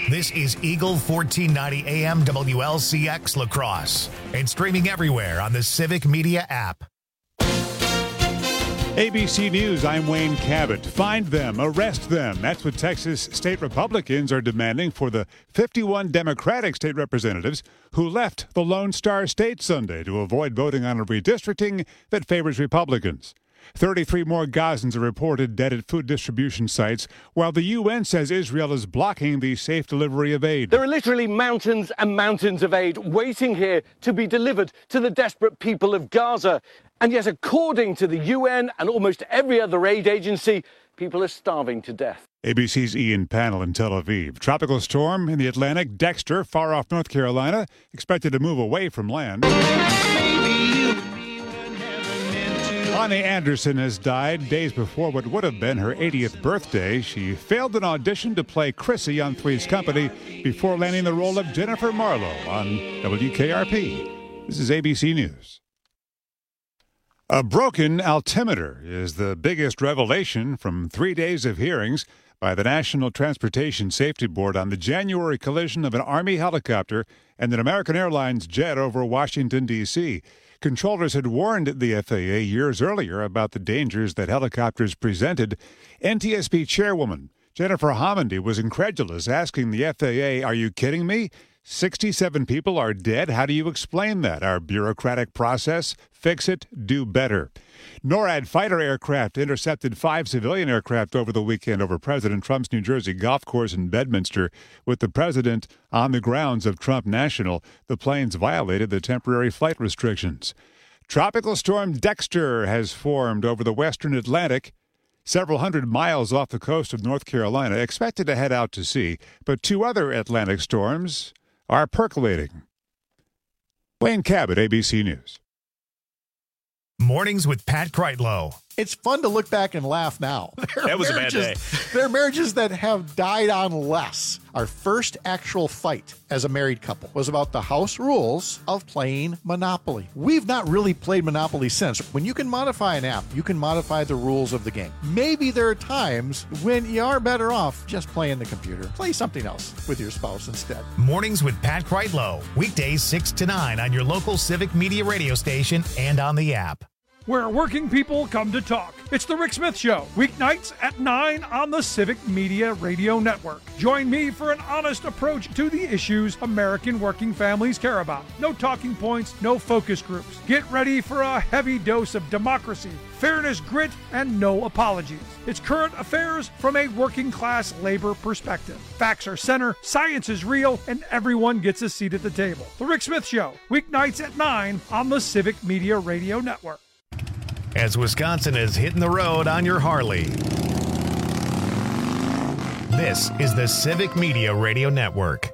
This is Eagle 1490 AM WLCX La Crosse and streaming everywhere on the Civic Media app. ABC News, I'm Wayne Cabot. Find them, arrest them. That's what Texas state Republicans are demanding for the 51 Democratic state representatives who left the Lone Star State Sunday to avoid voting on a redistricting that favors Republicans. 33 more Gazans are reported dead at food distribution sites, while the UN says Israel is blocking the safe delivery of aid. There are literally mountains and mountains of aid waiting here to be delivered to the desperate people of Gaza. And yet, according to the UN and almost every other aid agency, people are starving to death. ABC's Ian Pannell in Tel Aviv. Tropical storm in the Atlantic, Dexter, far off North Carolina, expected to move away from land. Connie Anderson has died days before what would have been her 80th birthday. She failed an audition to play Chrissy on Three's Company before landing the role of Jennifer Marlowe on WKRP. This is ABC News. A broken altimeter is the biggest revelation from 3 days of hearings by the National Transportation Safety Board on the January collision of an Army helicopter and an American Airlines jet over Washington, D.C. Controllers had warned the FAA years earlier about the dangers that helicopters presented. NTSB chairwoman Jennifer Homendy was incredulous, asking the FAA, "Are you kidding me? 67 people are dead? How do you explain that? Our bureaucratic process? Fix it, do better." NORAD fighter aircraft intercepted 5 civilian aircraft over the weekend over President Trump's New Jersey golf course in Bedminster. With the president on the grounds of Trump National, the planes violated the temporary flight restrictions. Tropical storm Dexter has formed over the western Atlantic, several hundred miles off the coast of North Carolina, expected to head out to sea. But 2 other Atlantic storms are percolating. Wayne Cabot, ABC News. Mornings with Pat Kreitlow. It's fun to look back and laugh now. That was a bad day. There are marriages that have died on less. Our first actual fight as a married couple was about the house rules of playing Monopoly. We've not really played Monopoly since. When you can modify an app, you can modify the rules of the game. Maybe there are times when you are better off just playing the computer. Play something else with your spouse instead. Mornings with Pat Kreitlow. Weekdays 6 to 9 on your local Civic Media radio station and on the app. Where working people come to talk. It's The Rick Smith Show, weeknights at 9 on the Civic Media Radio Network. Join me for an honest approach to the issues American working families care about. No talking points, no focus groups. Get ready for a heavy dose of democracy, fairness, grit, and no apologies. It's current affairs from a working class labor perspective. Facts are center, science is real, and everyone gets a seat at the table. The Rick Smith Show, weeknights at 9 on the Civic Media Radio Network. As Wisconsin is hitting the road on your Harley. This is the Civic Media Radio Network.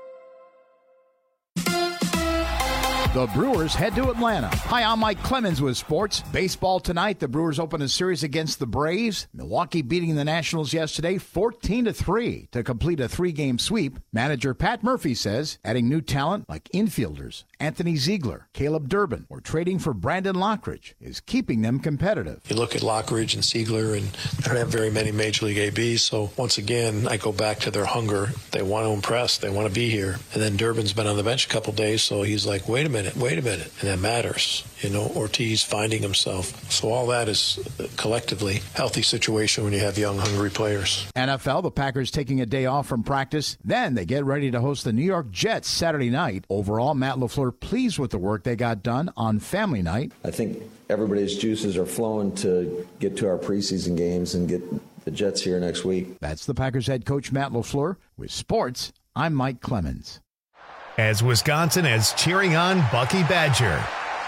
The Brewers head to Atlanta. Hi, I'm Mike Clemens with sports. Baseball tonight. The Brewers open a series against the Braves. Milwaukee beating the Nationals yesterday 14-3 to complete a 3-game sweep. Manager Pat Murphy says adding new talent like infielders Anthony Ziegler, Caleb Durbin, or trading for Brandon Lockridge is keeping them competitive. You look at Lockridge and Ziegler, and they don't have very many Major League ABs, so once again, I go back to their hunger. They want to impress. They want to be here. And then Durbin's been on the bench a couple days, so he's like, wait a minute. And that matters. You know, Ortiz finding himself. So all that is collectively healthy situation when you have young, hungry players. NFL, the Packers taking a day off from practice. Then they get ready to host the New York Jets Saturday night. Overall, Matt LaFleur pleased with the work they got done on family night. I think everybody's juices are flowing to get to our preseason games and get the Jets here next week. That's the Packers head coach Matt LaFleur. With sports, I'm Mike Clemens. As Wisconsin is cheering on Bucky Badger.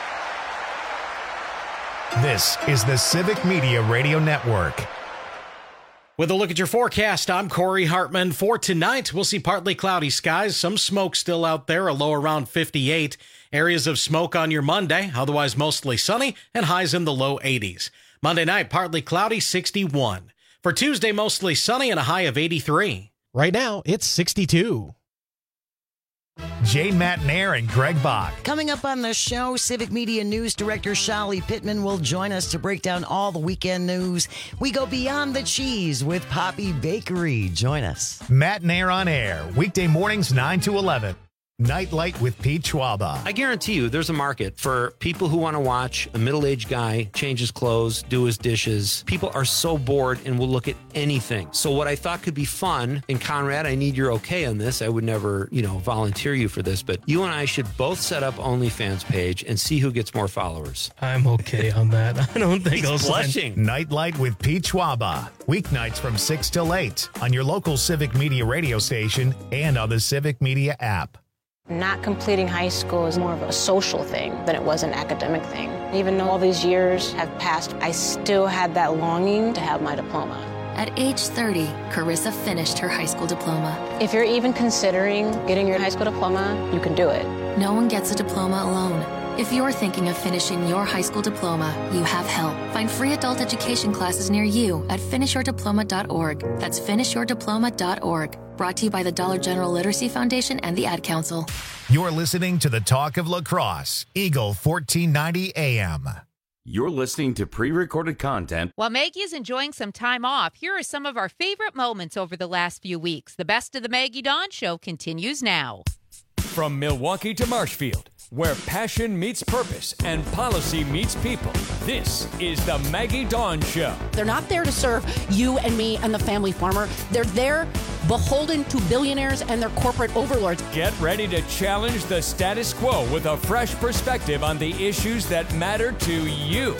This is the Civic Media Radio Network. With a look at your forecast, I'm Corey Hartman. For tonight, we'll see partly cloudy skies, some smoke still out there, a low around 58. Areas of smoke on your Monday, otherwise mostly sunny, and highs in the low 80s. Monday night, partly cloudy, 61. For Tuesday, mostly sunny and a high of 83. Right now, it's 62. Jane Matnair and Greg Bach. Coming up on the show, Civic Media News Director Shali Pittman will join us to break down all the weekend news. We go beyond the cheese with Poppy Bakery. Join us. Matnair on air, weekday mornings 9 to 11. Nightlight with Pete Schwaba. I guarantee you there's a market for people who want to watch a middle-aged guy change his clothes, do his dishes. People are so bored and will look at anything. So what I thought could be fun, and Conrad, I need your okay on this. I would never, volunteer you for this, but you and I should both set up OnlyFans page and see who gets more followers. I'm okay on that. I don't think He's blushing. Nightlight with Pete Schwaba. Weeknights from 6 till 8 on your local Civic Media radio station and on the Civic Media app. Not completing high school is more of a social thing than it was an academic thing. Even though all these years have passed, I still had that longing to have my diploma. At age 30, Carissa finished her high school diploma. If you're even considering getting your high school diploma, you can do it. No one gets a diploma alone. If you're thinking of finishing your high school diploma, you have help. Find free adult education classes near you at finishyourdiploma.org. That's finishyourdiploma.org. Brought to you by the Dollar General Literacy Foundation and the Ad Council. You're listening to the Talk of La Crosse, Eagle 1490 AM. You're listening to pre-recorded content. While Maggie is enjoying some time off, here are some of our favorite moments over the last few weeks. The best of the Maggie Dawn Show continues now. From Milwaukee to Marshfield, where passion meets purpose and policy meets people, this is the Maggie Dawn Show. They're not there to serve you and me and the family farmer. They're there beholden to billionaires and their corporate overlords. Get ready to challenge the status quo with a fresh perspective on the issues that matter to you.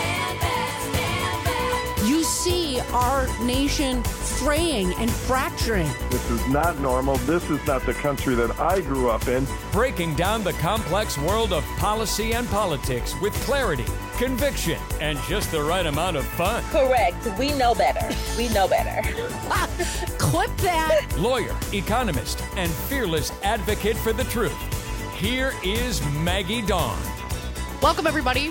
You see our nation fraying and fracturing. This is not normal. This is not the country that I grew up in. Breaking down the complex world of policy and politics with clarity, conviction, and just the right amount of fun. Correct. We know better. We know better. Clip that. Lawyer, economist, and fearless advocate for the truth. Here is Maggie Dawn. Welcome, everybody.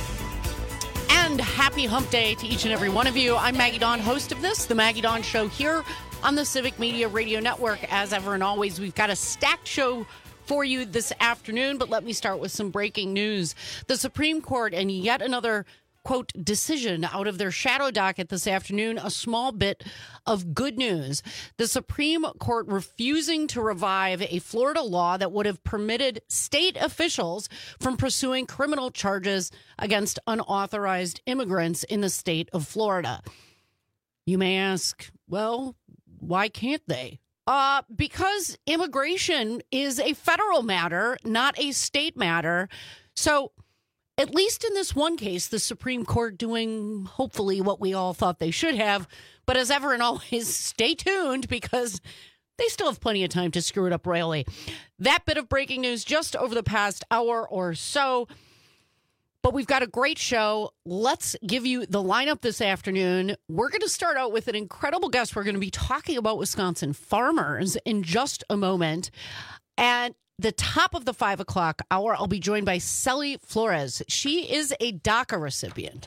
And happy hump day to each and every one of you. I'm Maggie Dawn, host of this, The Maggie Dawn Show, here on the Civic Media Radio Network. As ever and always, we've got a stacked show for you this afternoon, but let me start with some breaking news. The Supreme Court and yet another, quote, decision out of their shadow docket this afternoon, a small bit of good news. The Supreme Court refusing to revive a Florida law that would have permitted state officials from pursuing criminal charges against unauthorized immigrants in the state of Florida. You may ask, well, why can't they? Because immigration is a federal matter, not a state matter. So at least in this one case, the Supreme Court doing hopefully what we all thought they should have. But as ever and always, stay tuned because they still have plenty of time to screw it up royally. That bit of breaking news just over the past hour or so. But we've got a great show. Let's give you the lineup this afternoon. We're going to start out with an incredible guest. We're going to be talking about Wisconsin farmers in just a moment. And the top of the 5 o'clock hour, I'll be joined by Celi Flores. She is a DACA recipient,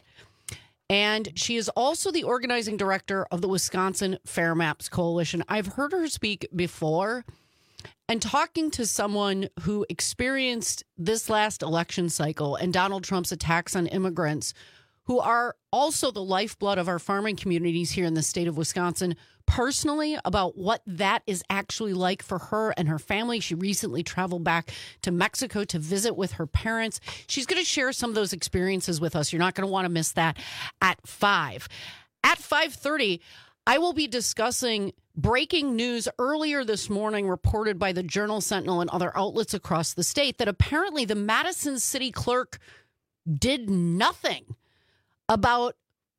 and she is also the organizing director of the Wisconsin Fair Maps Coalition. I've heard her speak before, and talking to someone who experienced this last election cycle and Donald Trump's attacks on immigrants, who are also the lifeblood of our farming communities here in the state of Wisconsin, personally about what that is actually like for her and her family. She recently traveled back to Mexico to visit with her parents. She's going to share some of those experiences with us. You're not going to want to miss that at 5. At 5:30, I will be discussing breaking news earlier this morning reported by the Journal Sentinel and other outlets across the state that apparently the Madison city clerk did nothing about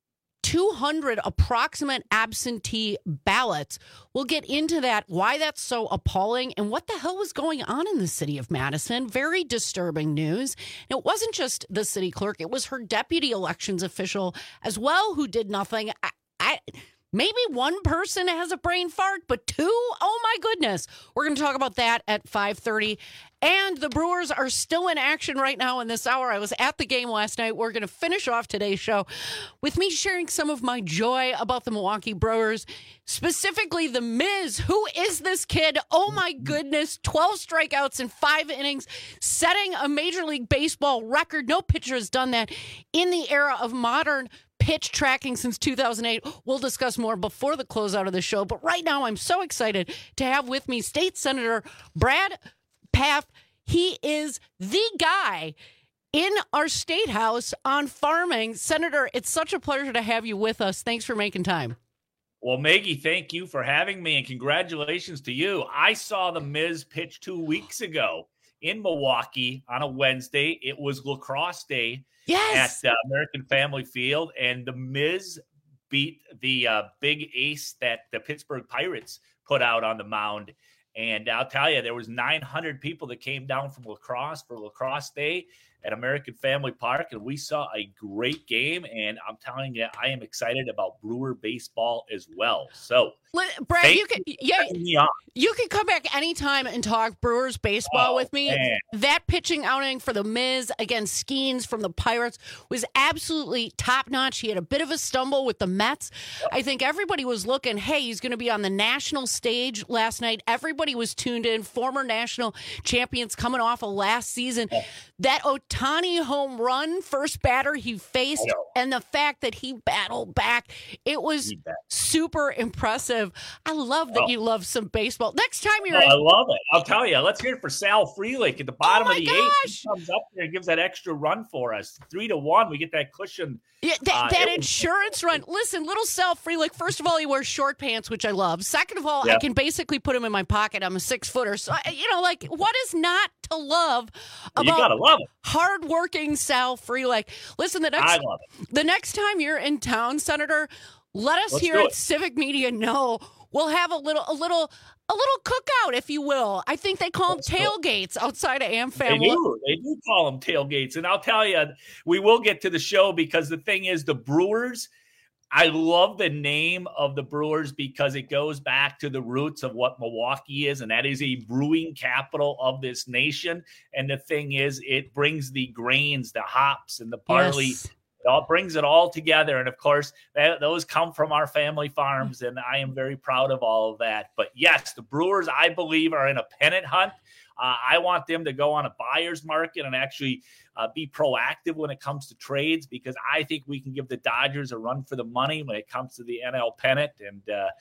200 approximate absentee ballots. We'll get into that, why that's so appalling, and what the hell was going on in the city of Madison. Very disturbing news. And it wasn't just the city clerk, it was her deputy elections official as well who did nothing. Maybe one person has a brain fart, but two? Oh, my goodness. We're going to talk about that at 5:30. And the Brewers are still in action right now in this hour. I was at the game last night. We're going to finish off today's show with me sharing some of my joy about the Milwaukee Brewers, specifically the Miz. Who is this kid? Oh, my goodness. 12 strikeouts in 5 innings, setting a Major League Baseball record. No pitcher has done that in the era of modern pitch tracking since 2008. We'll discuss more before the closeout of the show. But right now, I'm so excited to have with me State Senator Brad Pfaff. He is the guy in our state house on farming. Senator, it's such a pleasure to have you with us. Thanks for making time. Well, Maggie, thank you for having me, and congratulations to you. I saw the Miz pitch 2 weeks ago in Milwaukee on a Wednesday. It was lacrosse day at American Family Field, and the Miz beat the big ace that the Pittsburgh Pirates put out on the mound. And I'll tell you, there was 900 people that came down from lacrosse for lacrosse day at American Family Park, and we saw a great game. And I'm telling you, I am excited about Brewer baseball as well. So, Brad, you can come back anytime and talk Brewers baseball with me. Man. That pitching outing for the Miz against Skeens from the Pirates was absolutely top-notch. He had a bit of a stumble with the Mets. I think everybody was looking, hey, he's going to be on the national stage last night. Everybody was tuned in. Former national champions coming off of last season. That Ohtani home run, first batter he faced, and the fact that he battled back, it was super impressive. I love that you love some baseball. Next time you're I love it. I'll tell you. Let's hear it for Sal Frelick at the bottom of the eighth. He comes up there and gives that extra run for us. 3-1. We get that cushion. Yeah, that insurance run. Listen, little Sal Frelick, first of all, he wears short pants, which I love. Second of all, I can basically put him in my pocket. I'm a 6-footer. So, what is not to love about you gotta love it. Hardworking Sal Frelick? Listen, the next time you're in town, Senator, let us here at Civic Media know. We'll have a little cookout, if you will. I think they call them tailgates outside of AmFam. They do call them tailgates. And I'll tell you, we will get to the show because the thing is, the Brewers, I love the name of the Brewers because it goes back to the roots of what Milwaukee is, and that is a brewing capital of this nation. And the thing is, it brings the grains, the hops, and the barley. Yes. It all brings it all together. And of course, those come from our family farms, and I am very proud of all of that. But yes, the Brewers, I believe, are in a pennant hunt. I want them to go on a buyer's market and actually be proactive when it comes to trades, because I think we can give the Dodgers a run for the money when it comes to the NL pennant. And,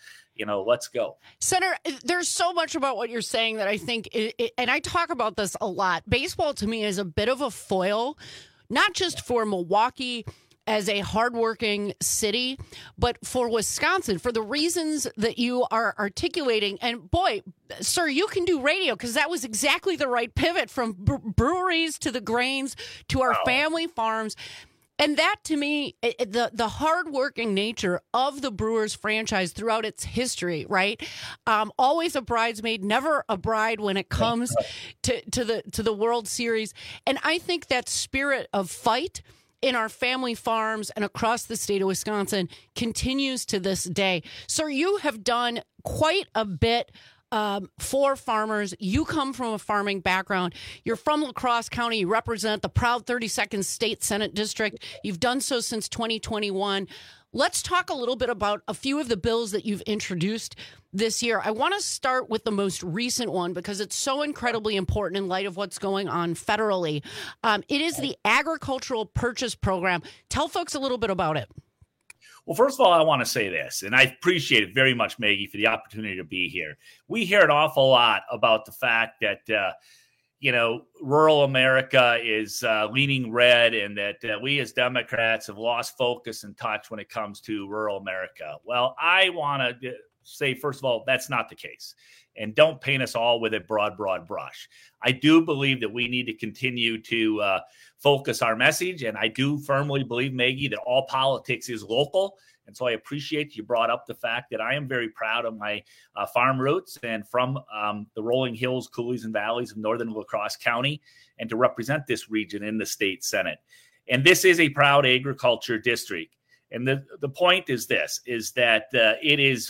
let's go. Senator, there's so much about what you're saying that I think, and I talk about this a lot. Baseball to me is a bit of a foil, not just for Milwaukee as a hardworking city, but for Wisconsin, for the reasons that you are articulating. And boy, sir, you can do radio, because that was exactly the right pivot from breweries to the grains to our family farms. And that, to me, the hardworking nature of the Brewers franchise throughout its history, right? Always a bridesmaid, never a bride when it comes to the World Series. And I think that spirit of fight in our family farms and across the state of Wisconsin continues to this day. Sir, you have done quite a bit for farmers. You come from a farming background. You're from La Crosse County. You represent the proud 32nd State Senate District. You've done so since 2021. Let's talk a little bit about a few of the bills that you've introduced this year. I want to start with the most recent one because it's so incredibly important in light of what's going on federally. It is the Agricultural Purchase Program. Tell folks a little bit about it. Well, first of all, I want to say this, and I appreciate it very much, Maggie, for the opportunity to be here. We hear an awful lot about the fact that, rural America is leaning red, and that we as Democrats have lost focus and touch when it comes to rural America. Well, I want to say, first of all, that's not the case. And don't paint us all with a broad brush. I do believe that we need to continue to focus our message. And I do firmly believe, Maggie, that all politics is local. And so I appreciate you brought up the fact that I am very proud of my farm roots and from the rolling hills, coulees, and valleys of northern La Crosse County, and to represent this region in the state Senate. And this is a proud agriculture district. And the point is this, is that it is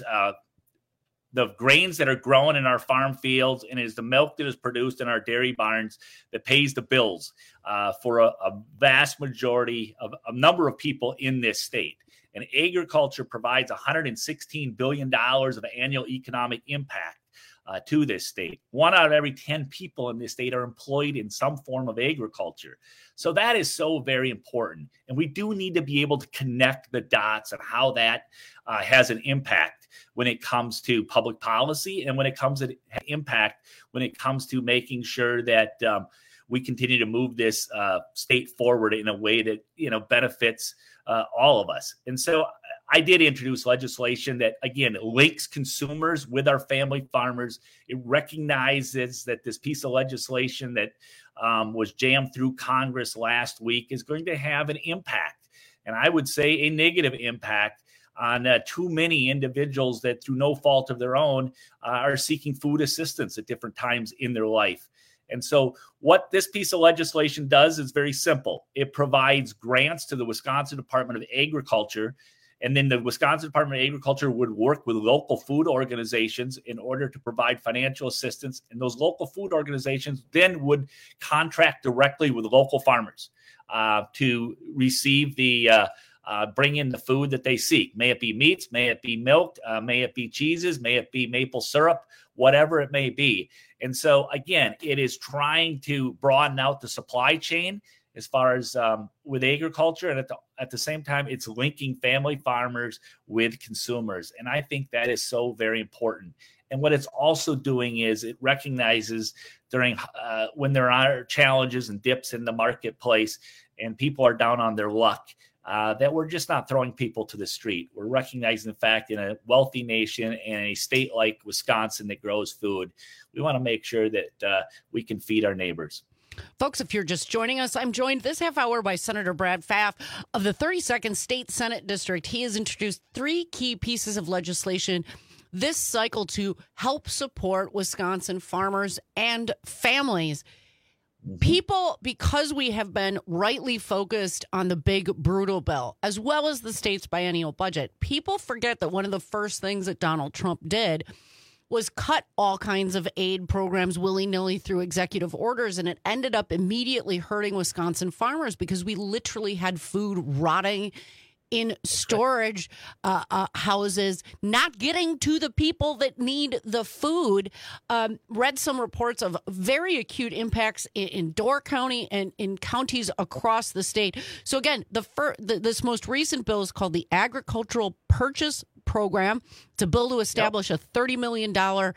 the grains that are grown in our farm fields, and it is the milk that is produced in our dairy barns that pays the bills for a vast majority of a number of people in this state. And agriculture provides $116 billion of annual economic impact to this state. 1 out of every 10 people in this state are employed in some form of agriculture. So that is so very important. And we do need to be able to connect the dots on how that has an impact when it comes to public policy, and when it comes to impact when it comes to making sure that we continue to move this state forward in a way that, benefits all of us. And so I did introduce legislation that, again, links consumers with our family farmers. It recognizes that this piece of legislation that was jammed through Congress last week is going to have an impact, and I would say a negative impact, on too many individuals that, through no fault of their own, are seeking food assistance at different times in their life. And so what this piece of legislation does is very simple. It provides grants to the Wisconsin Department of Agriculture, and then the Wisconsin Department of Agriculture would work with local food organizations in order to provide financial assistance. And those local food organizations then would contract directly with local farmers to receive bring in the food that they seek. May it be meats, may it be milk, may it be cheeses, may it be maple syrup, whatever it may be. And so, again, it is trying to broaden out the supply chain as far as with agriculture. And at the same time, it's linking family farmers with consumers. And I think that is so very important. And what it's also doing is it recognizes during when there are challenges and dips in the marketplace and people are down on their luck, that we're just not throwing people to the street. We're recognizing the fact in a wealthy nation and a state like Wisconsin that grows food, we want to make sure that we can feed our neighbors. Folks, if you're just joining us, I'm joined this half hour by Senator Brad Pfaff of the 32nd State Senate District. He has introduced 3 key pieces of legislation this cycle to help support Wisconsin farmers and families. People, because we have been rightly focused on the big, brutal bill, as well as the state's biennial budget, people forget that one of the first things that Donald Trump did was cut all kinds of aid programs willy-nilly through executive orders, and it ended up immediately hurting Wisconsin farmers because we literally had food rotting in storage houses, not getting to the people that need the food. Read some reports of very acute impacts in Door County and in counties across the state. So again, this most recent bill is called the Agricultural Purchase Program. It's a bill to establish a $30 million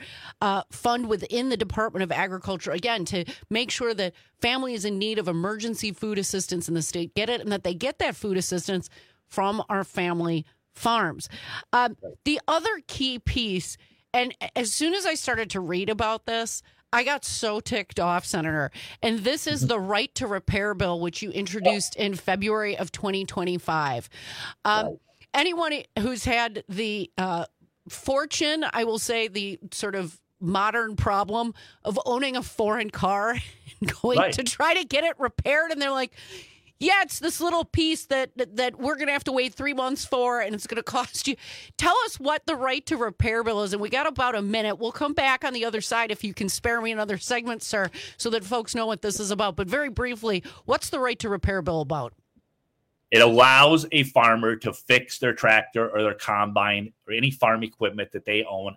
fund within the Department of Agriculture, again, to make sure that families in need of emergency food assistance in the state get it, and that they get that food assistance from our family farms. The other key piece, and as soon as I started to read about this, I got so ticked off, Senator. And this is the Right to Repair bill, which you introduced in February of 2025. Anyone who's had the fortune, I will say the sort of modern problem of owning a foreign car and going to try to get it repaired, and they're like, yeah, it's this little piece that we're going to have to wait 3 months for, and it's going to cost you. Tell us what the Right to Repair bill is, and we got about a minute. We'll come back on the other side if you can spare me another segment, sir, so that folks know what this is about. But very briefly, what's the Right to Repair bill about? It allows a farmer to fix their tractor or their combine or any farm equipment that they own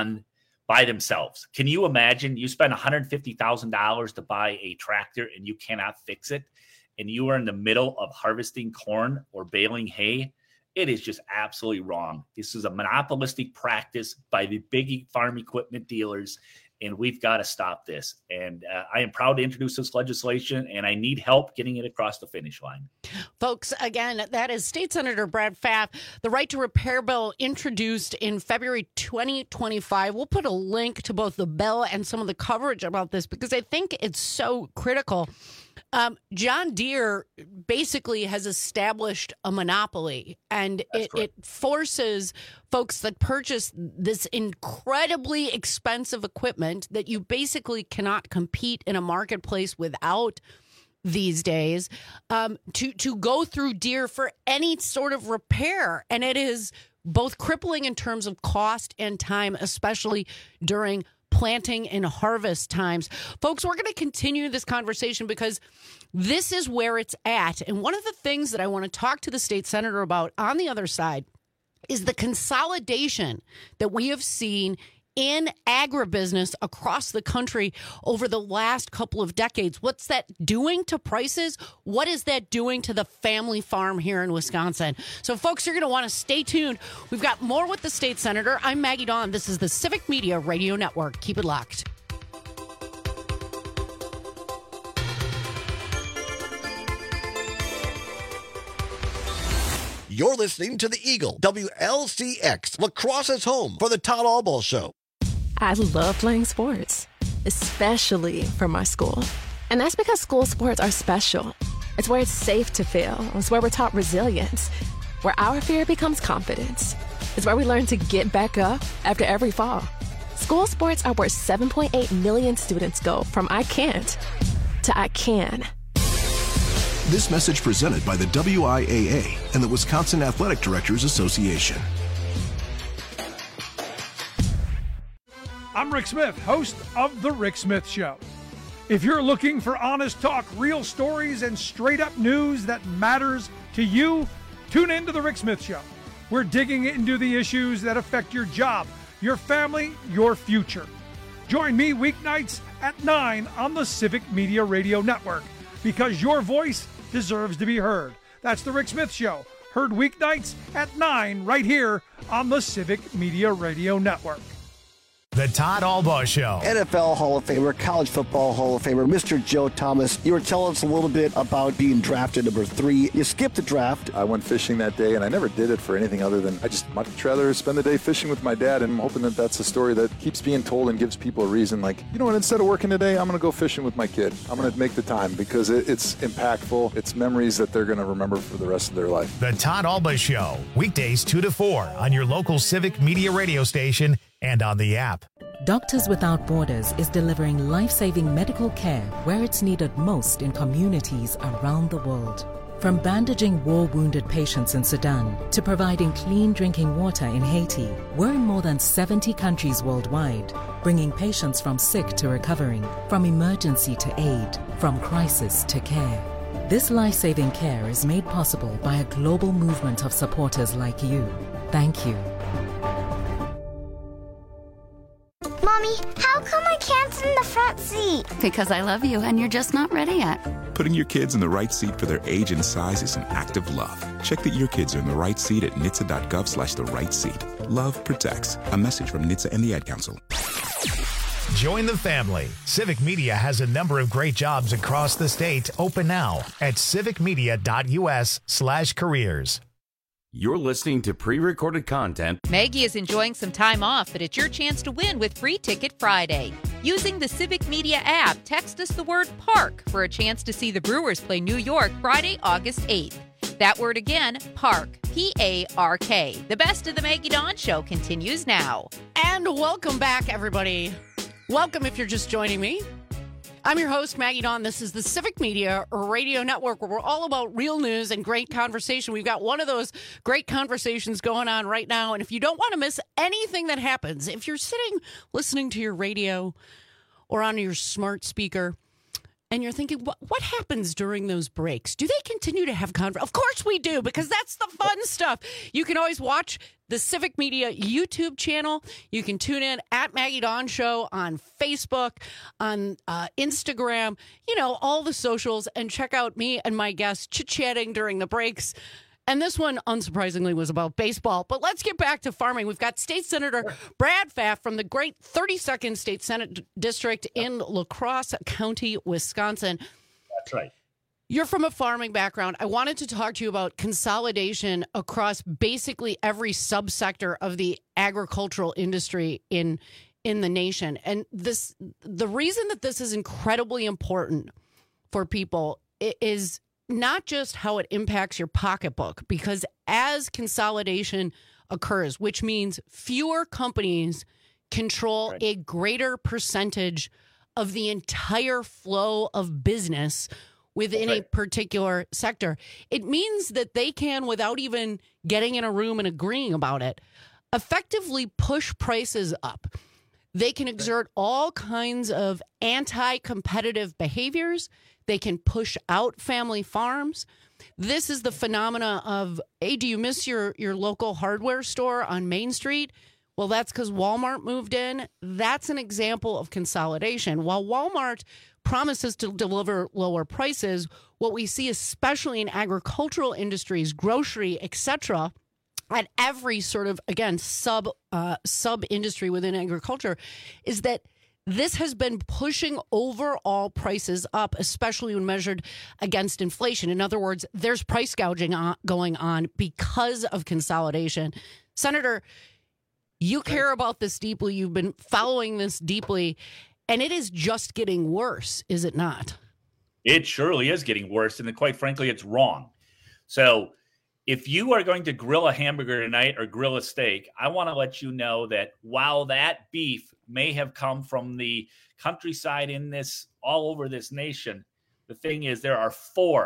by themselves. Can you imagine you spend $150,000 to buy a tractor and you cannot fix it, and you are in the middle of harvesting corn or baling hay? It is just absolutely wrong. This is a monopolistic practice by the big farm equipment dealers, and we've got to stop this. And I am proud to introduce this legislation, and I need help getting it across the finish line. Folks, again, that is State Senator Brad Pfaff. The Right to Repair bill introduced in February 2025. We'll put a link to both the bill and some of the coverage about this because I think it's so critical. John Deere basically has established a monopoly, and it forces folks that purchase this incredibly expensive equipment that you basically cannot compete in a marketplace without these days to go through deer for any sort of repair. And it is both crippling in terms of cost and time, especially during planting and harvest times. Folks, we're going to continue this conversation because this is where it's at. And one of the things that I want to talk to the state senator about on the other side is the consolidation that we have seen in agribusiness across the country over the last couple of decades. What's that doing to prices? What is that doing to the family farm here in Wisconsin? So, folks, you're going to want to stay tuned. We've got more with the state senator. I'm Maggie Dawn. This is the Civic Media Radio Network. Keep it locked. You're listening to the Eagle, WLCX, Lacrosse's home for the Todd Albaugh Show. I love playing sports, especially for my school. And that's because school sports are special. It's where it's safe to fail. It's where we're taught resilience, where our fear becomes confidence. It's where we learn to get back up after every fall. School sports are where 7.8 million students go from I can't to I can. This message presented by the WIAA and the Wisconsin Athletic Directors Association. I'm Rick Smith, host of The Rick Smith Show. If you're looking for honest talk, real stories, and straight-up news that matters to you, tune in to The Rick Smith Show. We're digging into the issues that affect your job, your family, your future. Join me weeknights at 9 on the Civic Media Radio Network, because your voice deserves to be heard. That's The Rick Smith Show, heard weeknights at 9 right here on the Civic Media Radio Network. The Todd Albaugh Show. NFL Hall of Famer, college football Hall of Famer, Mr. Joe Thomas. You were telling us a little bit about being drafted number 3. You skipped the draft. I went fishing that day, and I never did it for anything other than I just much rather spend the day fishing with my dad, and I'm hoping that that's a story that keeps being told and gives people a reason. Like, you know what, instead of working today, I'm going to go fishing with my kid. I'm going to make the time because it's impactful. It's memories that they're going to remember for the rest of their life. The Todd Albaugh Show, weekdays 2 to 4 on your local Civic Media radio station and on the app. Doctors Without Borders is delivering life-saving medical care where it's needed most in communities around the world. From bandaging war-wounded patients in Sudan to providing clean drinking water in Haiti, we're in more than 70 countries worldwide, bringing patients from sick to recovering, from emergency to aid, from crisis to care. This life-saving care is made possible by a global movement of supporters like you. Thank you. Mommy, how come I can't sit in the front seat? Because I love you and you're just not ready yet. Putting your kids in the right seat for their age and size is an act of love. Check that your kids are in the right seat at NHTSA.gov/the right seat. Love protects. A message from NHTSA and the Ad Council. Join the family. Civic Media has a number of great jobs across the state open now at civicmedia.us/careers. You're listening to pre-recorded content. Maggie is enjoying some time off, but it's your chance to win with Free Ticket Friday. Using the Civic Media app, text us the word PARK for a chance to see the Brewers play New York Friday, August 8th. That word again, PARK, P-A-R-K. The best of the Maggie Dawn Show continues now. And welcome back, everybody. Welcome if you're just joining me. I'm your host, Maggie Dawn. This is the Civic Media Radio Network, where we're all about real news and great conversation. We've got one of those great conversations going on right now. And if you don't want to miss anything that happens, if you're sitting listening to your radio or on your smart speaker and you're thinking, what happens during those breaks? Do they continue to have Of course we do, because that's the fun stuff. You can always watch the Civic Media YouTube channel. You can tune in at Maggie Dawn Show on Facebook, on Instagram, all the socials, and check out me and my guests chit-chatting during the breaks. And this one, unsurprisingly, was about baseball. But let's get back to farming. We've got State Senator Brad Pfaff from the great 32nd State Senate District in La Crosse County, Wisconsin. That's right. You're from a farming background. I wanted to talk to you about consolidation across basically every subsector of the agricultural industry in the nation. And the reason that this is incredibly important for people is not just how it impacts your pocketbook, because as consolidation occurs, which means fewer companies control a greater percentage of the entire flow of business, within a particular sector. It means that they can, without even getting in a room and agreeing about it, effectively push prices up. They can exert all kinds of anti-competitive behaviors. They can push out family farms. This is the phenomena of, hey, do you miss your local hardware store on Main Street? Well, that's because Walmart moved in. That's an example of consolidation. While Walmart promises to deliver lower prices, what we see, especially in agricultural industries, grocery, etc., at every sort of, again, sub industry within agriculture, is that this has been pushing overall prices up, especially when measured against inflation. In other words, there's price gouging going on because of consolidation. Senator, you care about this deeply. You've been following this deeply, and it is just getting worse, is it not? It surely is getting worse, and quite frankly, it's wrong. So if you are going to grill a hamburger tonight or grill a steak, I want to let you know that while that beef may have come from the countryside all over this nation, the thing is there are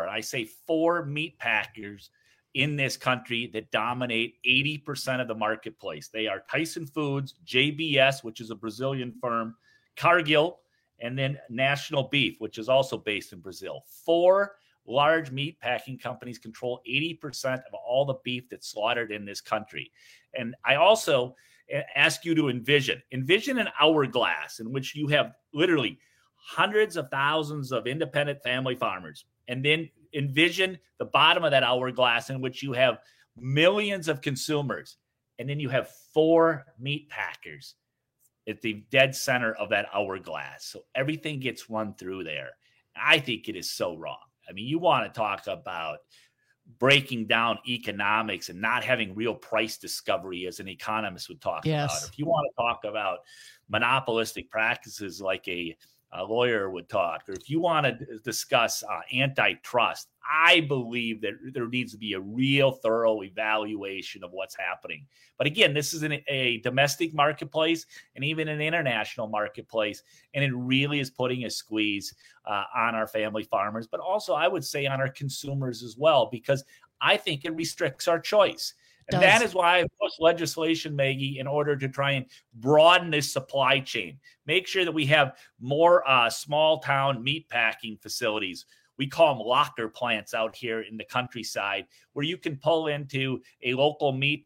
four meat packers in this country that dominate 80% of the marketplace. They are Tyson Foods, JBS, which is a Brazilian firm, Cargill, and then National Beef, which is also based in Brazil. 4 large meat packing companies control 80% of all the beef that's slaughtered in this country. And I also ask you to envision an hourglass in which you have literally hundreds of thousands of independent family farmers. And then envision the bottom of that hourglass in which you have millions of consumers. And then you have 4 meat packers at the dead center of that hourglass. So everything gets run through there. I think it is so wrong. I mean, you want to talk about breaking down economics and not having real price discovery as an economist would talk about. If you want to talk about monopolistic practices like a lawyer would talk, or if you want to discuss antitrust, I believe that there needs to be a real thorough evaluation of what's happening. But again, this is a domestic marketplace and even an international marketplace, and it really is putting a squeeze on our family farmers, but also I would say on our consumers as well, because I think it restricts our choice. And that is why I pushed legislation, Maggie, in order to try and broaden this supply chain. Make sure that we have more small-town meat packing facilities. We call them locker plants out here in the countryside, where you can pull into a local meat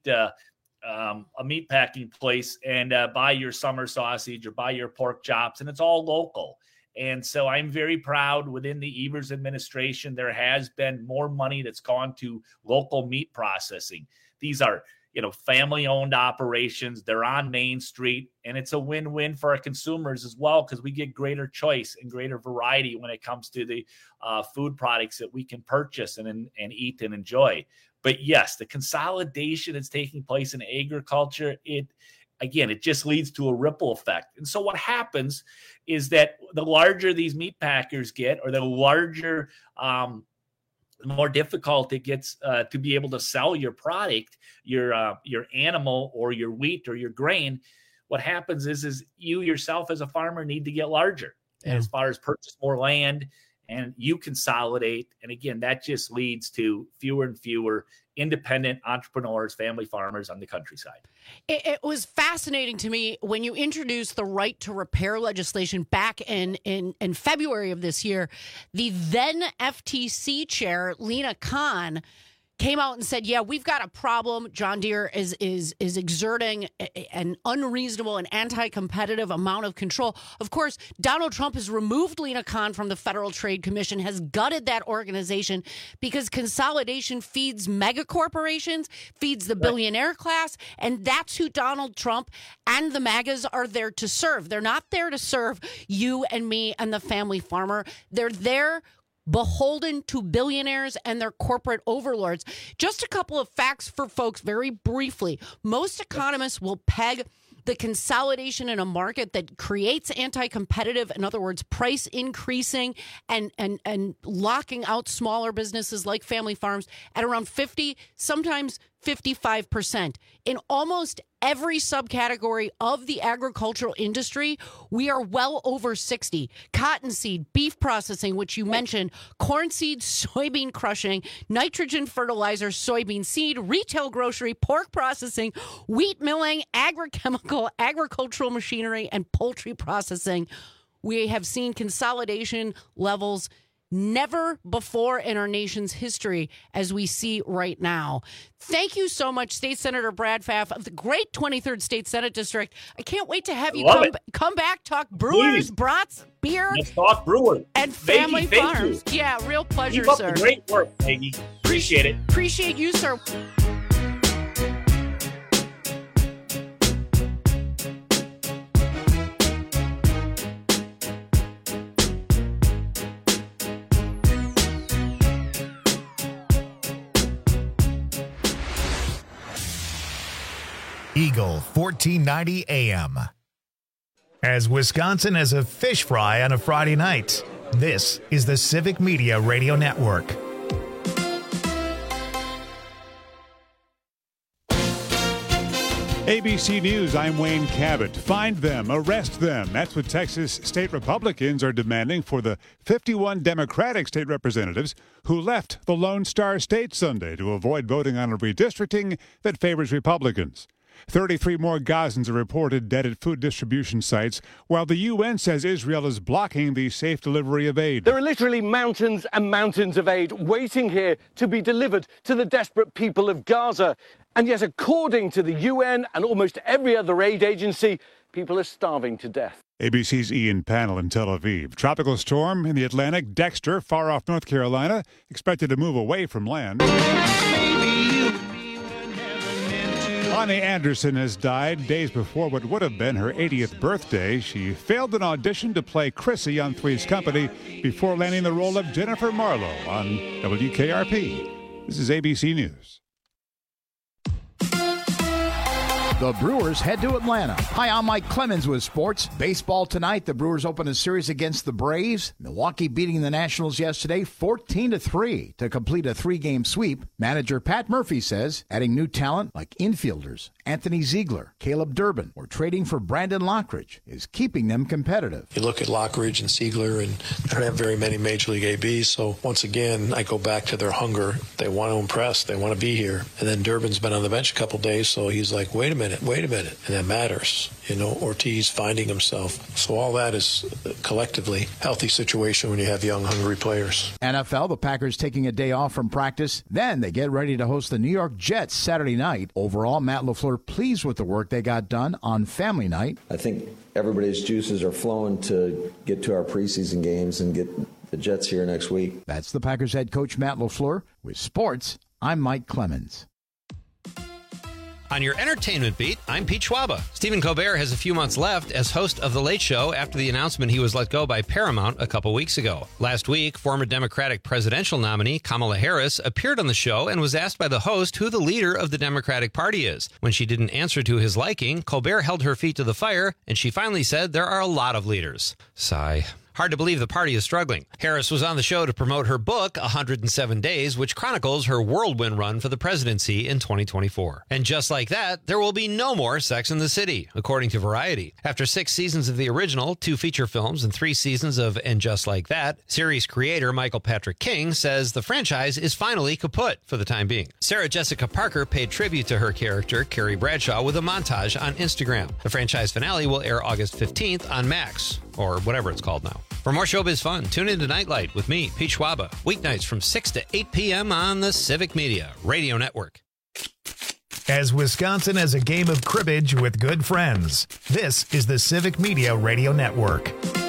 packing place and buy your summer sausage or buy your pork chops, and it's all local. And so I'm very proud within the Evers administration, there has been more money that's gone to local meat processing. These are, family-owned operations. They're on Main Street, and it's a win-win for our consumers as well, because we get greater choice and greater variety when it comes to the food products that we can purchase and eat and enjoy. But yes, the consolidation that's taking place in agriculture, it just leads to a ripple effect. And so what happens is that the larger these meat packers get, or the larger, the more difficult it gets to be able to sell your product, your animal or your wheat or your grain. What happens is you yourself as a farmer need to get larger as far as purchase more land, and you consolidate. And again, that just leads to fewer and fewer independent entrepreneurs, family farmers on the countryside. It was fascinating to me when you introduced the right to repair legislation back in February of this year. The then FTC chair, Lina Khan, came out and said, we've got a problem. John Deere is exerting an unreasonable and anti-competitive amount of control. Of course, Donald Trump has removed Lina Khan from the Federal Trade Commission, has gutted that organization because consolidation feeds mega corporations, feeds the billionaire class, and that's who Donald Trump and the MAGAs are there to serve. They're not there to serve you and me and the family farmer. They're there beholden to billionaires and their corporate overlords. Just a couple of facts for folks very briefly. Most economists will peg the consolidation in a market that creates anti-competitive, in other words, price increasing and locking out smaller businesses like family farms at around 50, sometimes 55%. In almost every subcategory of the agricultural industry, we are well over 60. Cottonseed, beef processing, which you mentioned, corn seed, soybean crushing, nitrogen fertilizer, soybean seed, retail grocery, pork processing, wheat milling, agrochemical, agricultural machinery, and poultry processing. We have seen consolidation levels never before in our nation's history as we see right now. Thank you so much, State Senator Brad Pfaff of the great 23rd State Senate District. I can't wait to have you come back, talk Brewers, brats, beer. Let's talk Brewers. And family Maggie, farms. Yeah, real pleasure, Keep up sir. the great work, Maggie. Appreciate it. Appreciate you, sir. Eagle 1490 AM. As Wisconsin has a fish fry on a Friday night, this is the Civic Media Radio Network. ABC News, I'm Wayne Cabot. Find them, arrest them. That's what Texas state Republicans are demanding for the 51 Democratic state representatives who left the Lone Star State Sunday to avoid voting on a redistricting that favors Republicans. 33 more Gazans are reported dead at food distribution sites, while the UN says Israel is blocking the safe delivery of aid. There are literally mountains and mountains of aid waiting here to be delivered to the desperate people of Gaza. And yet, according to the UN and almost every other aid agency, people are starving to death. ABC's Ian Pannell in Tel Aviv. Tropical storm in the Atlantic, Dexter, far off North Carolina, expected to move away from land. Bonnie Anderson has died days before what would have been her 80th birthday. She failed an audition to play Chrissy on Three's Company before landing the role of Jennifer Marlowe on WKRP. This is ABC News. The Brewers head to Atlanta. Hi, I'm Mike Clemens with sports. Baseball tonight. The Brewers open a series against the Braves. Milwaukee beating the Nationals yesterday 14-3 to complete a 3-game sweep. Manager Pat Murphy says adding new talent like infielders Anthony Ziegler, Caleb Durbin, or trading for Brandon Lockridge is keeping them competitive. You look at Lockridge and Ziegler, and they don't have very many Major League ABs. So once again, I go back to their hunger. They want to impress. They want to be here. And then Durbin's been on the bench a couple days, so he's like, wait a minute. And that matters. You know, Ortiz finding himself. So all that is collectively healthy situation when you have young, hungry players. NFL, the Packers taking a day off from practice. Then they get ready to host the New York Jets Saturday night. Overall, Matt LaFleur pleased with the work they got done on family night. I think everybody's juices are flowing to get to our preseason games and get the Jets here next week. That's the Packers head coach Matt LaFleur. With sports, I'm Mike Clemens. On your entertainment beat, I'm Pete Schwaba. Stephen Colbert has a few months left as host of The Late Show after the announcement he was let go by Paramount a couple weeks ago. Last week, former Democratic presidential nominee Kamala Harris appeared on the show and was asked by the host who the leader of the Democratic Party is. When she didn't answer to his liking, Colbert held her feet to the fire, and she finally said there are a lot of leaders. Sigh. Hard to believe the party is struggling. Harris was on the show to promote her book, 107 Days, which chronicles her whirlwind run for the presidency in 2024. And just like that, there will be no more Sex and the City, according to Variety. After 6 seasons of the original, 2 feature films, and 3 seasons of And Just Like That, series creator Michael Patrick King says the franchise is finally kaput for the time being. Sarah Jessica Parker paid tribute to her character, Carrie Bradshaw, with a montage on Instagram. The franchise finale will air August 15th on Max, or whatever it's called now. For more showbiz fun, tune in to Nightlight with me, Pete Schwaba, weeknights from 6 to 8 p.m. on the Civic Media Radio Network. As Wisconsin has a game of cribbage with good friends, this is the Civic Media Radio Network.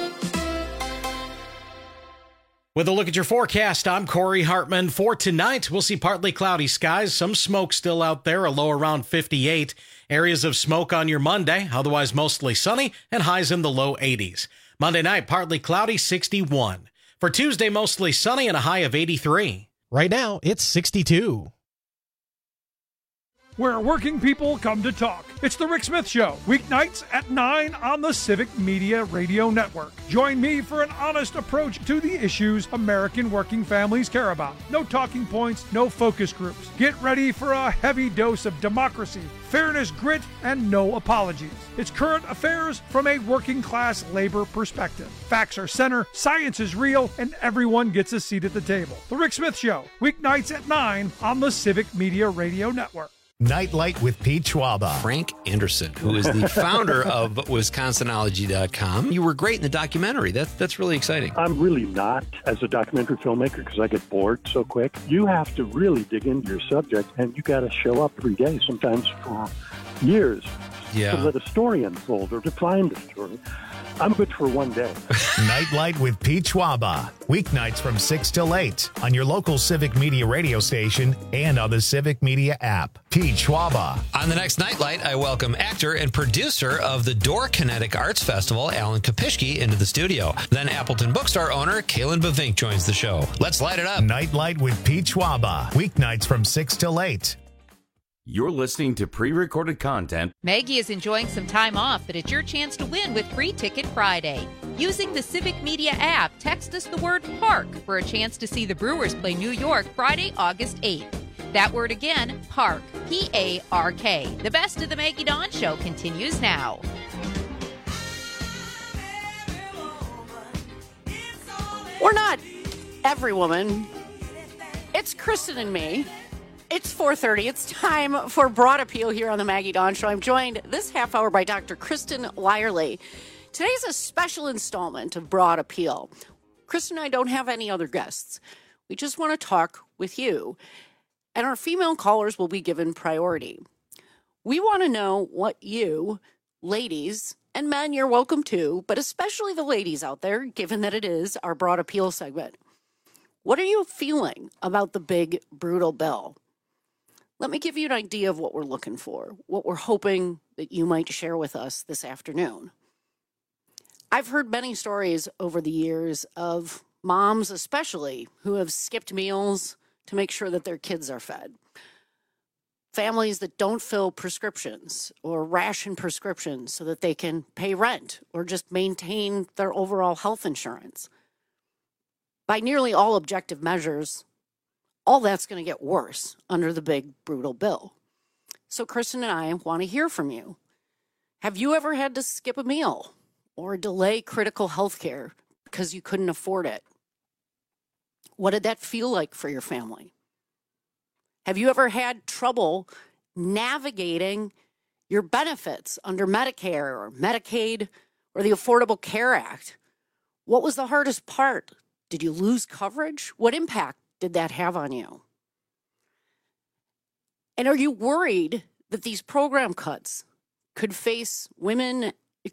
With a look at your forecast, I'm Corey Hartman. For tonight, we'll see partly cloudy skies, some smoke still out there, a low around 58. Areas of smoke on your Monday, otherwise mostly sunny, and highs in the low 80s. Monday night, partly cloudy, 61. For Tuesday, mostly sunny and a high of 83. Right now, it's 62. where working people come to talk. It's the Rick Smith Show, weeknights at 9 on the Civic Media Radio Network. Join me for an honest approach to the issues American working families care about. No talking points, no focus groups. Get ready for a heavy dose of democracy, fairness, grit, and no apologies. It's current affairs from a working class labor perspective. Facts are center, science is real, and everyone gets a seat at the table. The Rick Smith Show, weeknights at 9 on the Civic Media Radio Network. Nightlight with Pete Schwaba. Frank Anderson, who is the founder of Wisconsinology.com. You were great in the documentary. That's really exciting. I'm really not as a documentary filmmaker because I get bored so quick. You have to really dig into your subject, and you got to show up every day, sometimes for years, to let a story unfold or to find a story. I'm good for one day. Nightlight with Pete Schwaba. Weeknights from 6 till 8 on your local Civic Media radio station and on the Civic Media app. Pete Schwaba. On the next Nightlight, I welcome actor and producer of the Door Kinetic Arts Festival, Alan Kopishki, into the studio. Then Appleton Bookstore owner, Kaylin Bavink, joins the show. Let's light it up. Nightlight with Pete Schwaba. Weeknights from 6 till 8. You're listening to pre-recorded content. Maggie is enjoying some time off, but it's your chance to win with Free Ticket Friday. Using the Civic Media app, text us the word PARK for a chance to see the Brewers play New York Friday, August 8th. That word again, PARK, P-A-R-K. The best of the Maggie Dawn Show continues now. We're not every woman. It's Kristen and me. It's 4:30. It's time for Broad Appeal here on the Maggie Dawn Show. I'm joined this half hour by Dr. Kristen Lyerly. Today's a special installment of Broad Appeal. Kristen and I don't have any other guests. We just want to talk with you. And our female callers will be given priority. We want to know what you, ladies, and men, you're welcome to, but especially the ladies out there, given that it is our Broad Appeal segment. What are you feeling about the big, brutal bill? Let me give you an idea of what we're looking for, what we're hoping that you might share with us this afternoon. I've heard many stories over the years of moms especially who have skipped meals to make sure that their kids are fed. Families that don't fill prescriptions or ration prescriptions so that they can pay rent or just maintain their overall health insurance. By nearly all objective measures, all that's going to get worse under the big, brutal bill. So Kristen and I want to hear from you. Have you ever had to skip a meal or delay critical health care because you couldn't afford it? What did that feel like for your family? Have you ever had trouble navigating your benefits under Medicare or Medicaid or the Affordable Care Act? What was the hardest part? Did you lose coverage? What impact did that have on you? And are you worried that these program cuts could force women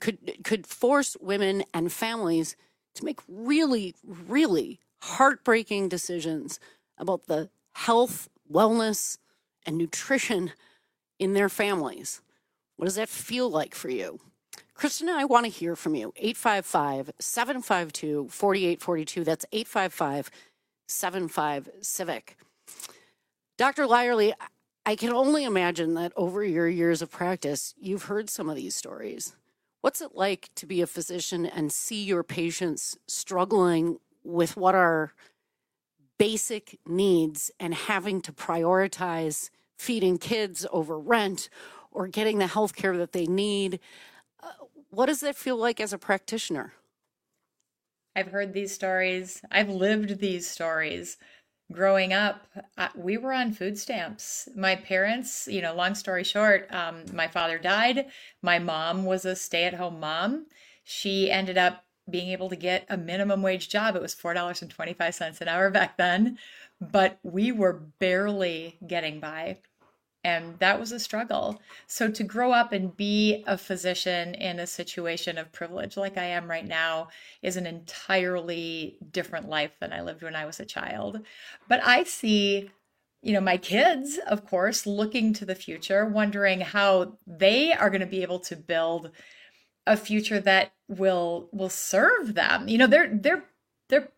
and families to make really, really heartbreaking decisions about the health, wellness, and nutrition in their families? What does that feel like for you? Kristen and I want to hear from you. 855-752-4842. That's 855-75-CIVIC. Dr. Lyerly, I can only imagine that over your years of practice, you've heard some of these stories. What's it like to be a physician and see your patients struggling with what are basic needs and having to prioritize feeding kids over rent or getting the health care that they need? What does that feel like as a practitioner? I've heard these stories. I've lived these stories. Growing up, we were on food stamps. My parents, long story short, my father died. My mom was a stay-at-home mom. She ended up being able to get a minimum wage job. It was $4.25 an hour back then, but we were barely getting by. And that was a struggle. So to grow up and be a physician in a situation of privilege like I am right now is an entirely different life than I lived when I was a child. But I see, my kids, of course, looking to the future, wondering how they are going to be able to build a future that will serve them. They're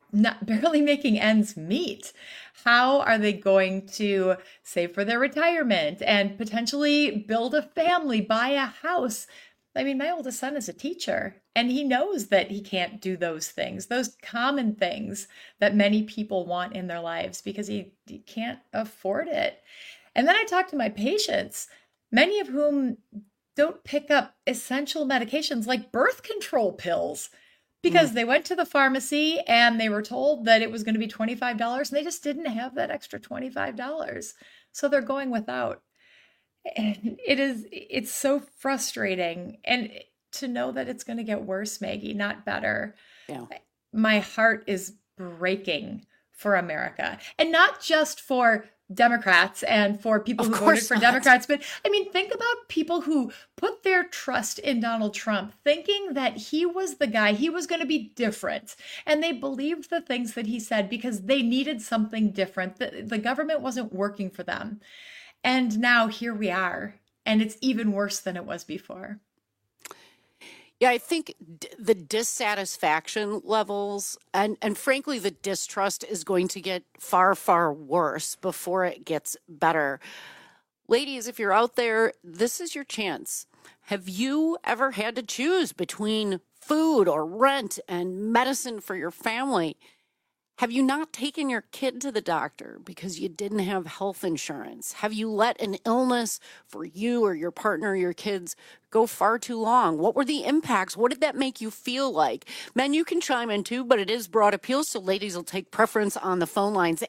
barely making ends meet. How are they going to save for their retirement and potentially build a family, buy a house? I mean, my oldest son is a teacher, and he knows that he can't do those things, those common things that many people want in their lives, because he can't afford it. And then I talk to my patients, many of whom don't pick up essential medications like birth control pills, because they went to the pharmacy and they were told that it was going to be $25 and they just didn't have that extra $25. So they're going without. And it's so frustrating. And to know that it's going to get worse, Maggie, not better. Yeah. My heart is breaking for America, and not just for Democrats and for people who voted for Democrats. But I mean, think about people who put their trust in Donald Trump, thinking that he was the guy, he was going to be different. And they believed the things that he said because they needed something different. The government wasn't working for them. And now here we are, and it's even worse than it was before. Yeah, I think the dissatisfaction levels and frankly, the distrust is going to get far, far worse before it gets better. Ladies, if you're out there, this is your chance. Have you ever had to choose between food or rent and medicine for your family? Have you not taken your kid to the doctor because you didn't have health insurance? Have you let an illness for you or your partner or your kids go far too long? What were the impacts? What did that make you feel like? Men, you can chime in too, but it is broad appeal, so ladies will take preference on the phone lines.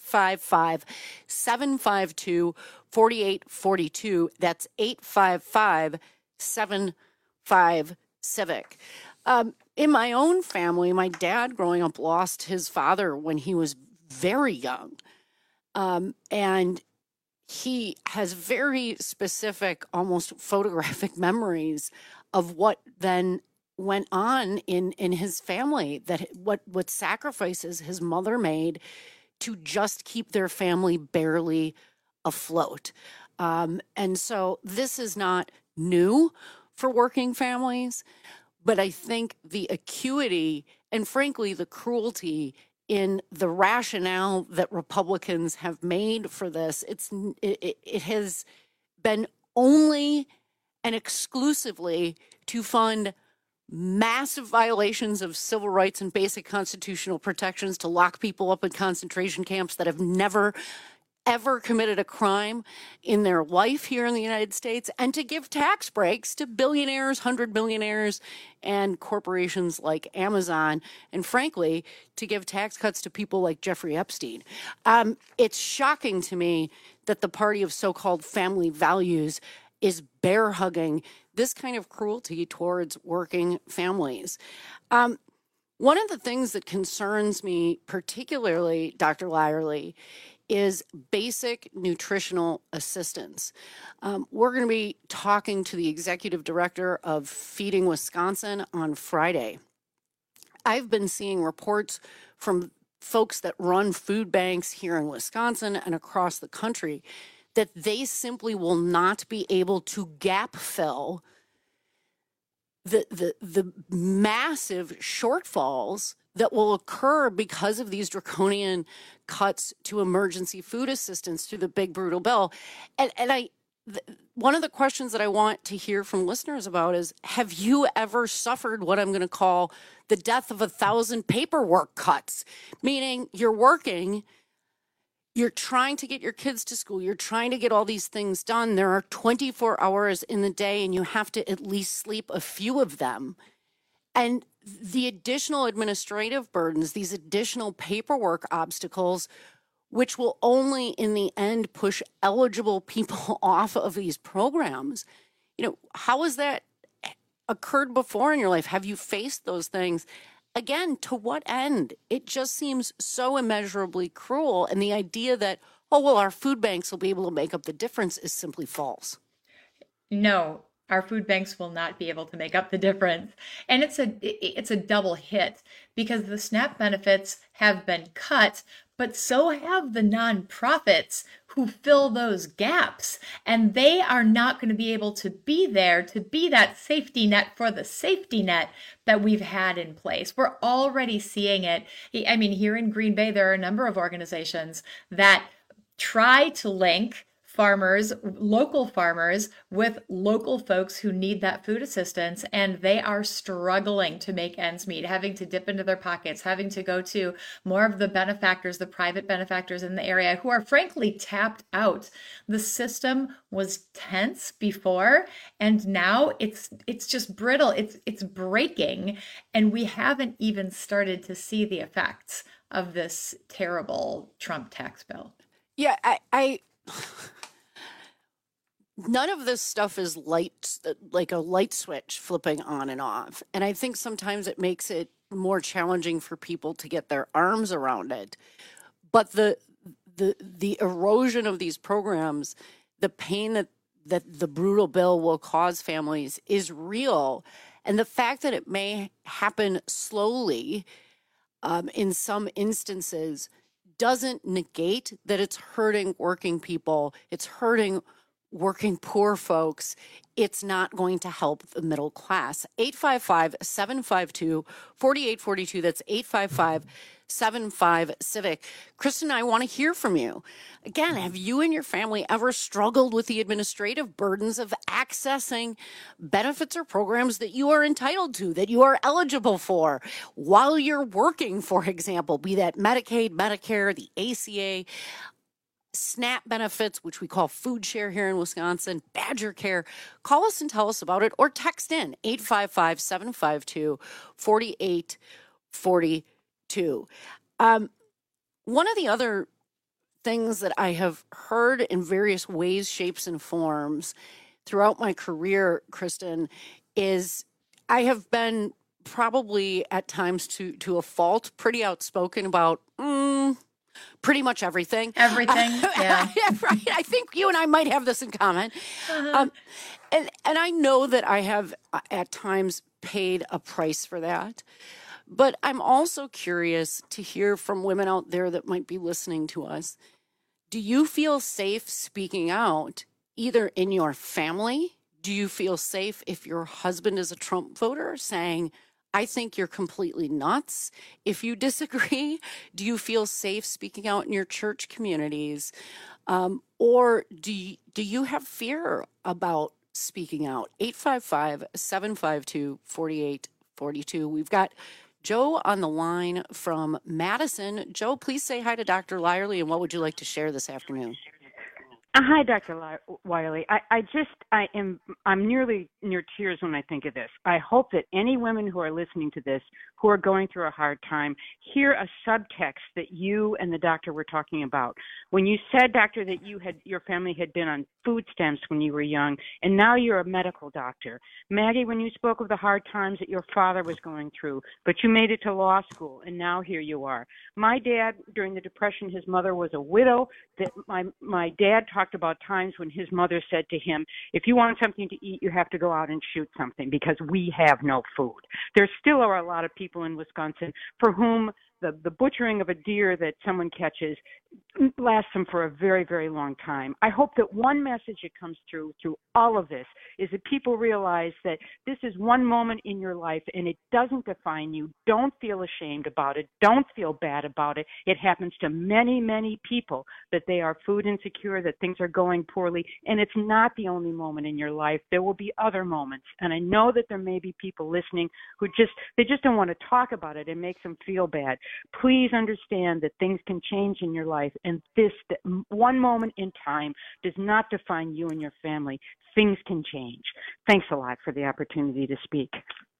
855-752-4842. That's 855-75-CIVIC. In my own family, my dad growing up lost his father when he was very young. And he has very specific, almost photographic memories of what then went on in his family, that what sacrifices his mother made to just keep their family barely afloat. And so this is not new for working families. But I think the acuity and, frankly, the cruelty in the rationale that Republicans have made for this, it has been only and exclusively to fund massive violations of civil rights and basic constitutional protections, to lock people up in concentration camps that have never ever committed a crime in their life here in the United States, and to give tax breaks to billionaires, 100 billionaires, and corporations like Amazon, and frankly, to give tax cuts to people like Jeffrey Epstein. It's shocking to me that the party of so-called family values is bear-hugging this kind of cruelty towards working families. One of the things that concerns me particularly, Dr. Lyerly, is basic nutritional assistance. We're going to be talking to the executive director of Feeding Wisconsin on Friday. I've been seeing reports from folks that run food banks here in Wisconsin and across the country that they simply will not be able to gap fill the massive shortfalls that will occur because of these draconian cuts to emergency food assistance through the big brutal bill. And one of the questions that I want to hear from listeners about is, have you ever suffered what I'm going to call the death of 1,000 paperwork cuts? Meaning you're working, you're trying to get your kids to school, you're trying to get all these things done. There are 24 hours in the day and you have to at least sleep a few of them. And the additional administrative burdens, these additional paperwork obstacles, which will only in the end push eligible people off of these programs. You know, how has that occurred before in your life? Have you faced those things? Again, to what end? It just seems so immeasurably cruel. And the idea that, oh, well, our food banks will be able to make up the difference is simply false. No, our food banks will not be able to make up the difference. And it's a double hit because the SNAP benefits have been cut, but so have the nonprofits who fill those gaps. And they are not going to be able to be there to be that safety net for the safety net that we've had in place. We're already seeing it. I mean, here in Green Bay, there are a number of organizations that try to link farmers, local farmers, with local folks who need that food assistance, and they are struggling to make ends meet, having to dip into their pockets, having to go to more of the benefactors, the private benefactors in the area who are frankly tapped out. The system was tense before, and now it's just brittle. It's breaking, and we haven't even started to see the effects of this terrible Trump tax bill. Yeah, I none of this stuff is like a light switch flipping on and off. And I think sometimes it makes it more challenging for people to get their arms around it. But the erosion of these programs, the pain that the brutal bill will cause families is real. And the fact that it may happen slowly in some instances doesn't negate that it's hurting working people. It's hurting working poor folks. It's not going to help the middle class. 855-752-4842. That's 855-75-CIVIC. Kristen, I want to hear from you. Again, have you and your family ever struggled with the administrative burdens of accessing benefits or programs that you are entitled to, that you are eligible for while you're working, for example, be that Medicaid, Medicare, the ACA, SNAP benefits, which we call food share here in Wisconsin, Badger Care? Call us and tell us about it, or text in 855-752-4842. One of the other things that I have heard in various ways, shapes, and forms throughout my career, Kristen, is I have been probably at times to a fault pretty outspoken about pretty much everything. Everything, yeah. Right. I think you and I might have this in common. And I know that I have at times paid a price for that. But I'm also curious to hear from women out there that might be listening to us. Do you feel safe speaking out either in your family? Do you feel safe if your husband is a Trump voter saying, I think you're completely nuts? If you disagree, do you feel safe speaking out in your church communities? Or do you have fear about speaking out? 855-752-4842. We've got Joe on the line from Madison. Joe, please say hi to Dr. Lyerly, and what would you like to share this afternoon? Hi, Dr. Wiley. I'm nearly near tears when I think of this. I hope that any women who are listening to this, who are going through a hard time, hear a subtext that you and the doctor were talking about. When you said, doctor, that your family had been on food stamps when you were young, and now you're a medical doctor. Maggie, when you spoke of the hard times that your father was going through, but you made it to law school, and now here you are. My dad, during the Depression, his mother was a widow. That my dad talked about times when his mother said to him, if you want something to eat, you have to go out and shoot something because we have no food. There still are a lot of people in Wisconsin for whom the butchering of a deer that someone catches lasts them for a very, very long time. I hope that one message that comes through all of this is that people realize that this is one moment in your life and it doesn't define you. Don't feel ashamed about it. Don't feel bad about it. It happens to many, many people that they are food insecure, that things are going poorly, and it's not the only moment in your life. There will be other moments, and I know that there may be people listening who just don't want to talk about it. It makes them feel bad. Please understand that things can change in your life, and this one moment in time does not define you and your family. Things can change. Thanks a lot for the opportunity to speak.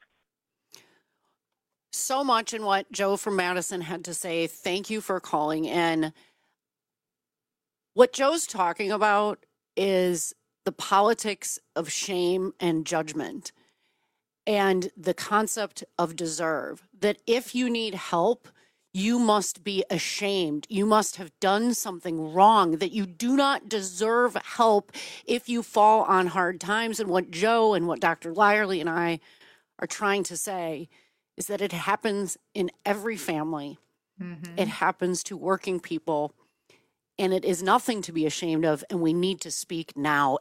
So much in what Joe from Madison had to say. Thank you for calling in. What Joe's talking about is the politics of shame and judgment and the concept of deserve, that if you need help, you must be ashamed. You must have done something wrong, that you do not deserve help if you fall on hard times. And what Joe and what Dr. Lyerly and I are trying to say is that it happens in every family. Mm-hmm. It happens to working people. And it is nothing to be ashamed of, and we need to speak now.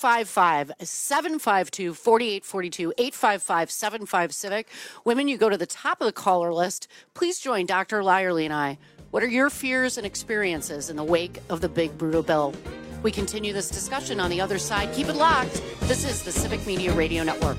855-752-4842, 855-75-CIVIC. Women, you go to the top of the caller list. Please join Dr. Lyerly and I. What are your fears and experiences in the wake of the big brutal bill? We continue this discussion on the other side. Keep it locked. This is the Civic Media Radio Network.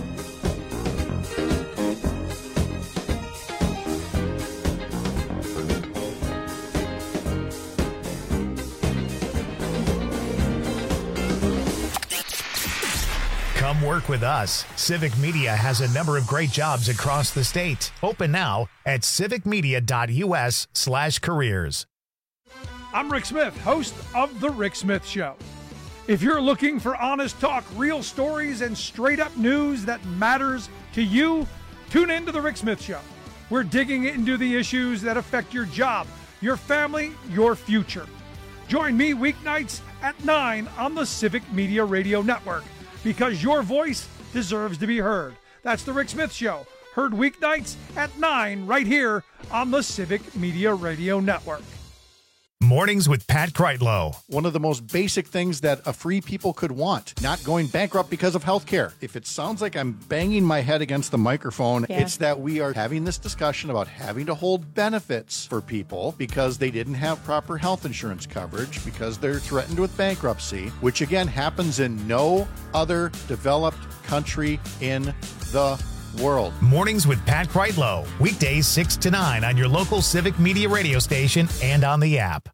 Come work with us. Civic Media has a number of great jobs across the state. Open now at civicmedia.us/careers. I'm Rick Smith, host of The Rick Smith Show. If you're looking for honest talk, real stories, and straight-up news that matters to you, tune in to The Rick Smith Show. We're digging into the issues that affect your job, your family, your future. Join me weeknights at 9 on the Civic Media Radio Network, because your voice deserves to be heard. That's The Rick Smith Show, heard weeknights at 9 right here on the Civic Media Radio Network. Mornings with Pat Kreitlow. One of the most basic things that a free people could want, not going bankrupt because of health care. If it sounds like I'm banging my head against the microphone, It's that we are having this discussion about having to hold benefits for people because they didn't have proper health insurance coverage, because they're threatened with bankruptcy, which again happens in no other developed country in the world. Mornings with Pat Kreitlow. Weekdays 6 to 9 on your local Civic Media radio station and on the app.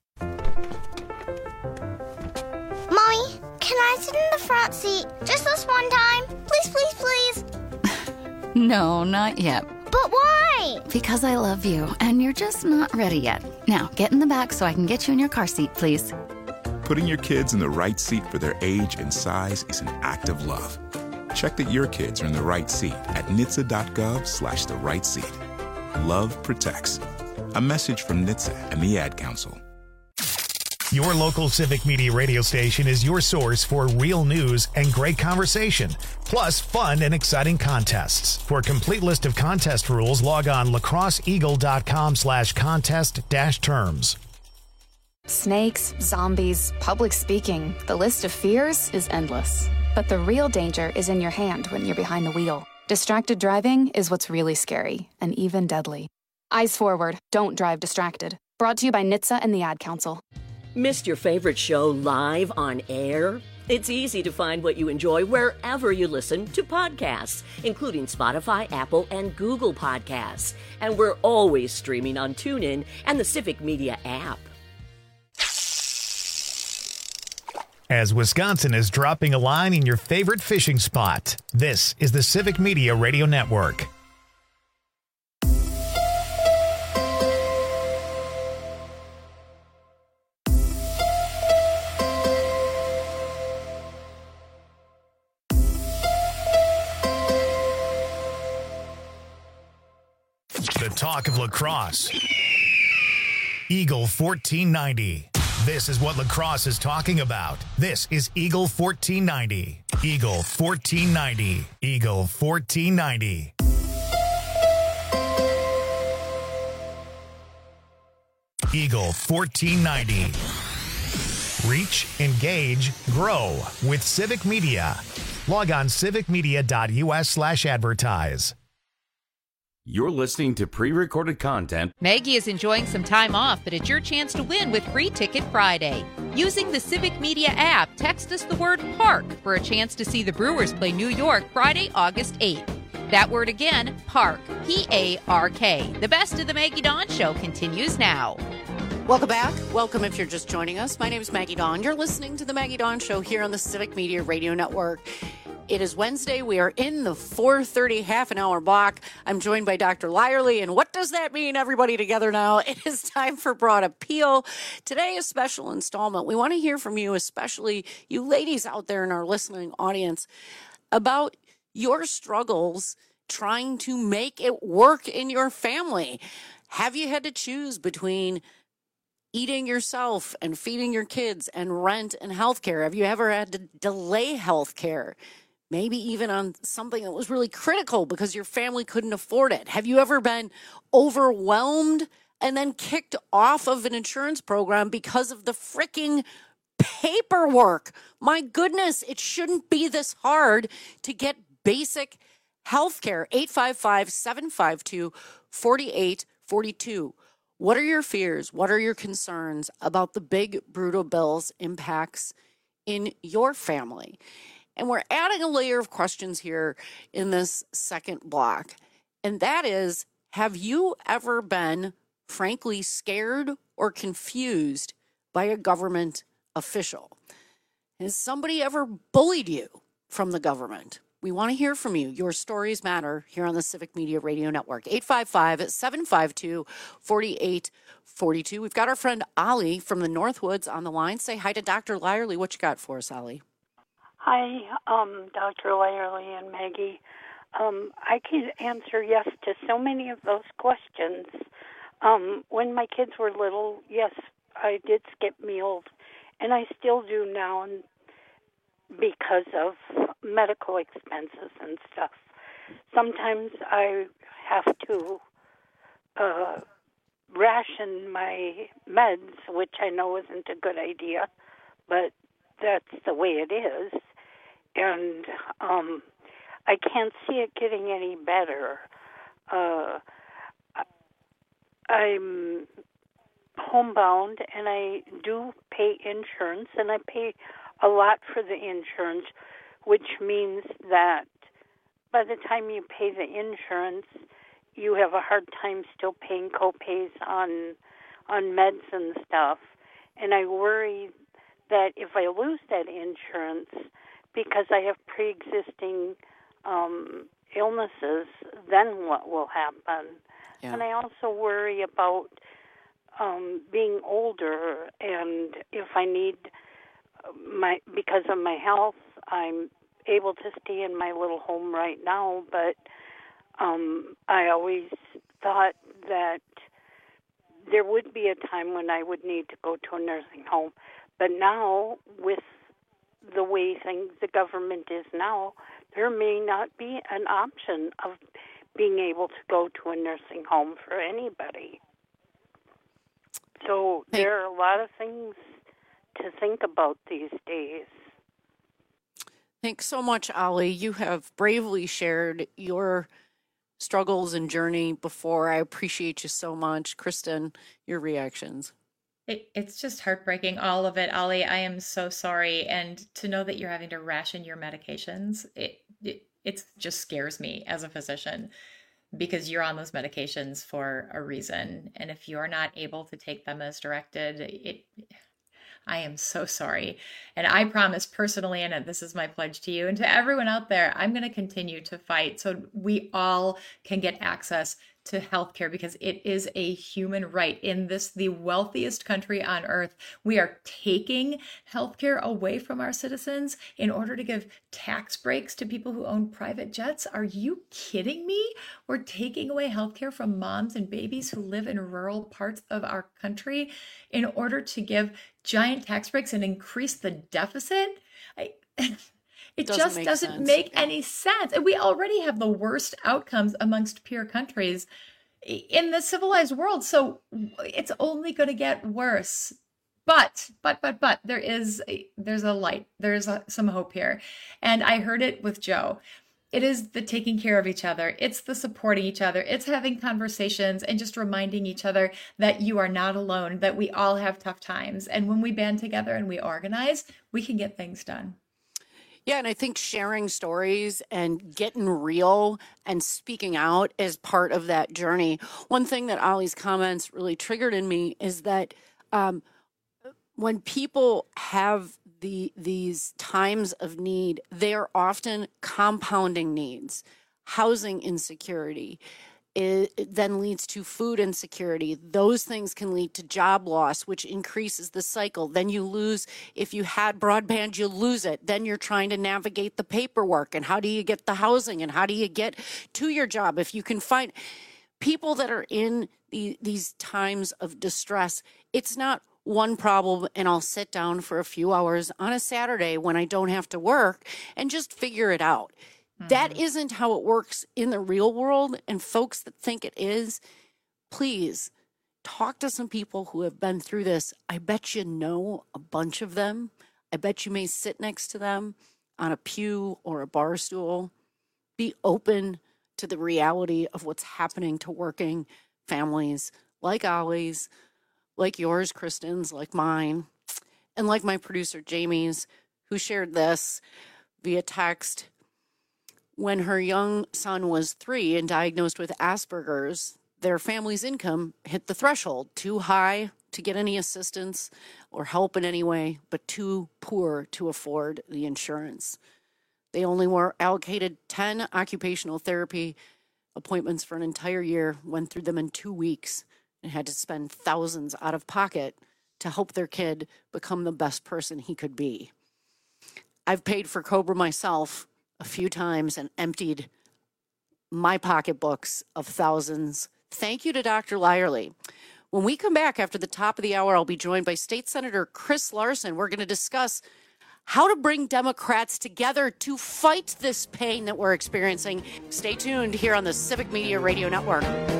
Mommy, can I sit in the front seat just this one time? Please, please, please. No, not yet. But why? Because I love you, and you're just not ready yet. Now, get in the back so I can get you in your car seat, please. Putting your kids in the right seat for their age and size is an act of love. Check that your kids are in the right seat at NHTSA.gov/the right seat. Love protects. A message from NHTSA and the Ad Council. Your local Civic Media radio station is your source for real news and great conversation, plus fun and exciting contests. For a complete list of contest rules, log on lacrosseeagle.com/contest-terms. Snakes, zombies, public speaking. The list of fears is endless. But the real danger is in your hand when you're behind the wheel. Distracted driving is what's really scary and even deadly. Eyes forward. Don't drive distracted. Brought to you by NHTSA and the Ad Council. Missed your favorite show live on air? It's easy to find what you enjoy wherever you listen to podcasts, including Spotify, Apple, and Google Podcasts. And we're always streaming on TuneIn and the Civic Media app. As Wisconsin is dropping a line in your favorite fishing spot, this is the Civic Media Radio Network. The talk of lacrosse. Eagle 1490. This is what lacrosse is talking about. This is Eagle 1490. Eagle 1490. Eagle 1490. Eagle 1490. Reach, engage, grow with Civic Media. Log on civicmedia.us/advertise. You're listening to pre-recorded content. Maggie is enjoying some time off, but it's your chance to win with Free Ticket Friday. Using the Civic Media app, text us the word PARK for a chance to see the Brewers play New York Friday, August 8th. That word again, PARK, P-A-R-K. The best of the Maggie Dawn Show continues now. Welcome back. Welcome if you're just joining us. My name is Maggie Dawn. You're listening to the Maggie Dawn Show here on the Civic Media Radio Network. It is Wednesday. We are in the 4:30 half an hour block. I'm joined by Dr. Lyerly. And what does that mean, everybody together now? It is time for Broad Appeal. Today, a special installment. We want to hear from you, especially you ladies out there in our listening audience, about your struggles trying to make it work in your family. Have you had to choose between eating yourself and feeding your kids and rent and healthcare? Have you ever had to delay healthcare? Maybe even on something that was really critical because your family couldn't afford it. Have you ever been overwhelmed and then kicked off of an insurance program because of the freaking paperwork? My goodness, it shouldn't be this hard to get basic health care. 855-752-4842. What are your fears? What are your concerns about the big, brutal bills impacts in your family? And we're adding a layer of questions here in this second block. And that is, have you ever been, frankly, scared or confused by a government official? Has somebody ever bullied you from the government? We want to hear from you. Your stories matter here on the Civic Media Radio Network. 855-752-4842. We've got our friend Ollie from the Northwoods on the line. Say hi to Dr. Lyerly. What you got for us, Ollie? Hi, Dr. Lyerly and Maggie. I can answer yes to so many of those questions. When my kids were little, yes, I did skip meals, and I still do now because of medical expenses and stuff. Sometimes I have to ration my meds, which I know isn't a good idea, but that's the way it is. And I can't see it getting any better. I'm homebound, and I do pay insurance, and I pay a lot for the insurance, which means that by the time you pay the insurance, you have a hard time still paying co-pays on meds and stuff. And I worry that if I lose that insurance, because I have pre-existing illnesses, then what will happen? Yeah. And I also worry about being older, and if I need because of my health, I'm able to stay in my little home right now, but I always thought that there would be a time when I would need to go to a nursing home. But now, with the way the government is now, there may not be an option of being able to go to a nursing home for anybody. So there are a lot of things to think about these days. Thanks so much, Ollie. You have bravely shared your struggles and journey before. I appreciate you so much. Kristen, your reactions. It's just heartbreaking, all of it, Ollie. I am so sorry. And to know that you're having to ration your medications, it just scares me as a physician, because you're on those medications for a reason. And if you're not able to take them as directed, I am so sorry. And I promise personally, and this is my pledge to you and to everyone out there, I'm going to continue to fight so we all can get access to healthcare, because it is a human right. In the wealthiest country on earth, we are taking healthcare away from our citizens in order to give tax breaks to people who own private jets. Are you kidding me? We're taking away healthcare from moms and babies who live in rural parts of our country in order to give giant tax breaks and increase the deficit. It just doesn't make any sense. And we already have the worst outcomes amongst peer countries in the civilized world. So it's only going to get worse. But there's a light. There's some hope here. And I heard it with Joe. It is the taking care of each other. It's the supporting each other. It's having conversations and just reminding each other that you are not alone, that we all have tough times. And when we band together and we organize, we can get things done. Yeah, and I think sharing stories and getting real and speaking out is part of that journey. One thing that Ollie's comments really triggered in me is that when people have these times of need, they are often compounding needs. Housing insecurity, it then leads to food insecurity. Those things can lead to job loss, which increases the cycle. Then you lose, if you had broadband, you lose it. Then you're trying to navigate the paperwork and how do you get the housing and how do you get to your job if you can find. people that are in these times of distress, it's not one problem and I'll sit down for a few hours on a Saturday when I don't have to work and just figure it out. Mm-hmm. That isn't how it works in the real world. And folks that think it is, please talk to some people who have been through this. I bet you know a bunch of them. I bet you may sit next to them on a pew or a bar stool. Be open to the reality of what's happening to working families like Ollie's, like yours, Kristen's, like mine, and like my producer, Jamie's, who shared this via text. When her young son was 3 and diagnosed with Asperger's, their family's income hit the threshold, too high to get any assistance or help in any way, but too poor to afford the insurance. They only were allocated 10 occupational therapy appointments for an entire year, went through them in 2 weeks, and had to spend thousands out of pocket to help their kid become the best person he could be. I've paid for Cobra myself a few times and emptied my pocketbooks of thousands. Thank you to Dr. Lyerly. When we come back after the top of the hour, I'll be joined by State Senator Chris Larson. We're going to discuss how to bring Democrats together to fight this pain that we're experiencing. Stay tuned here on the Civic Media Radio Network.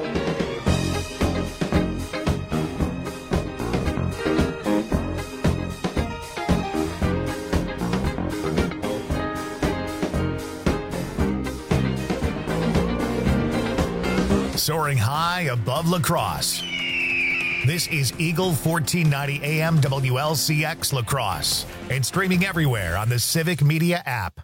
Soaring high above La Crosse. This is Eagle 1490 AM WLCX La Crosse and streaming everywhere on the Civic Media app.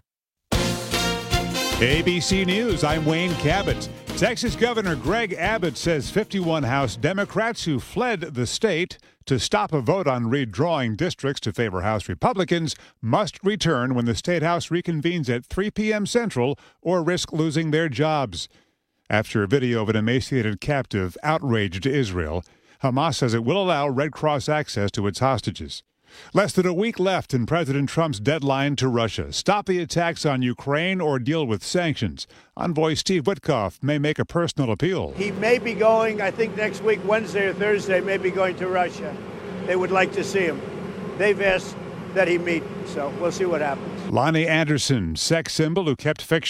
ABC News, I'm Wayne Cabot. Texas Governor Greg Abbott says 51 House Democrats who fled the state to stop a vote on redrawing districts to favor House Republicans must return when the State House reconvenes at 3 p.m. Central or risk losing their jobs. After a video of an emaciated captive outraged Israel, Hamas says it will allow Red Cross access to its hostages. Less than a week left in President Trump's deadline to Russia. Stop the attacks on Ukraine or deal with sanctions. Envoy Steve Witkoff may make a personal appeal. He may be going, I think next week, Wednesday or Thursday, may be going to Russia. They would like to see him. They've asked that he meet, so we'll see what happens. Lonnie Anderson, sex symbol who kept fiction